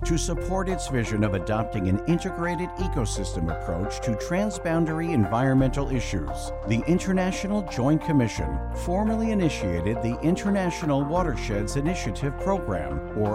To support its vision of adopting an integrated ecosystem approach to transboundary environmental issues, the International Joint Commission formally initiated the International Watersheds Initiative Program, or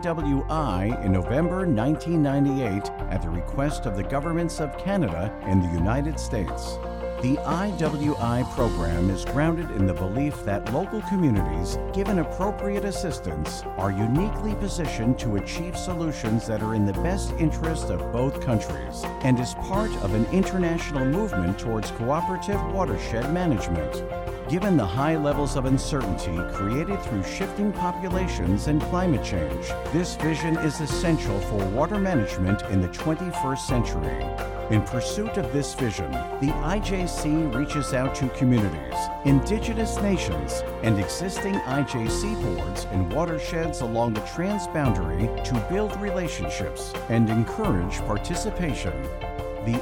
IWI, in November 1998 at the request of the governments of Canada and the United States. The IWI program is grounded in the belief that local communities, given appropriate assistance, are uniquely positioned to achieve solutions that are in the best interest of both countries, and is part of an international movement towards cooperative watershed management. Given the high levels of uncertainty created through shifting populations and climate change, this vision is essential for water management in the 21st century. In pursuit of this vision, the IJC reaches out to communities, indigenous nations, and existing IJC boards and watersheds along the transboundary to build relationships and encourage participation. The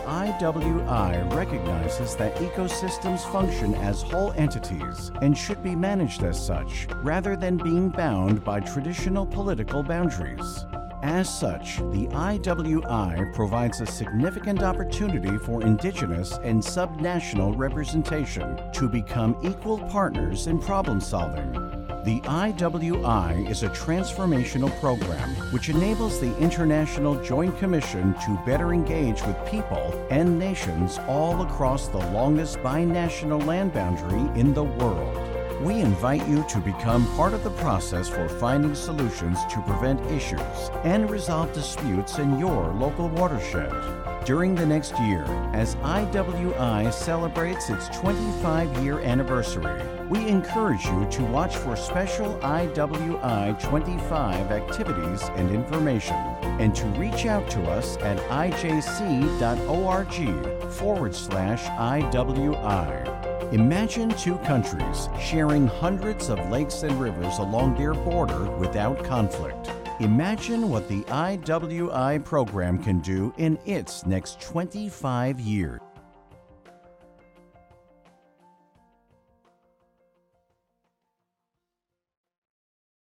IWI recognizes that ecosystems function as whole entities and should be managed as such, rather than being bound by traditional political boundaries. As such, the IWI provides a significant opportunity for Indigenous and subnational representation to become equal partners in problem solving. The IWI is a transformational program which enables the International Joint Commission to better engage with people and nations all across the longest binational land boundary in the world. We invite you to become part of the process for finding solutions to prevent issues and resolve disputes in your local watershed. During the next year, as IWI celebrates its 25-year anniversary, we encourage you to watch for special IWI 25 activities and information, and to reach out to us at ijc.org/IWI. Imagine two countries sharing hundreds of lakes and rivers along their border without conflict. Imagine what the IWI program can do in its next 25 years.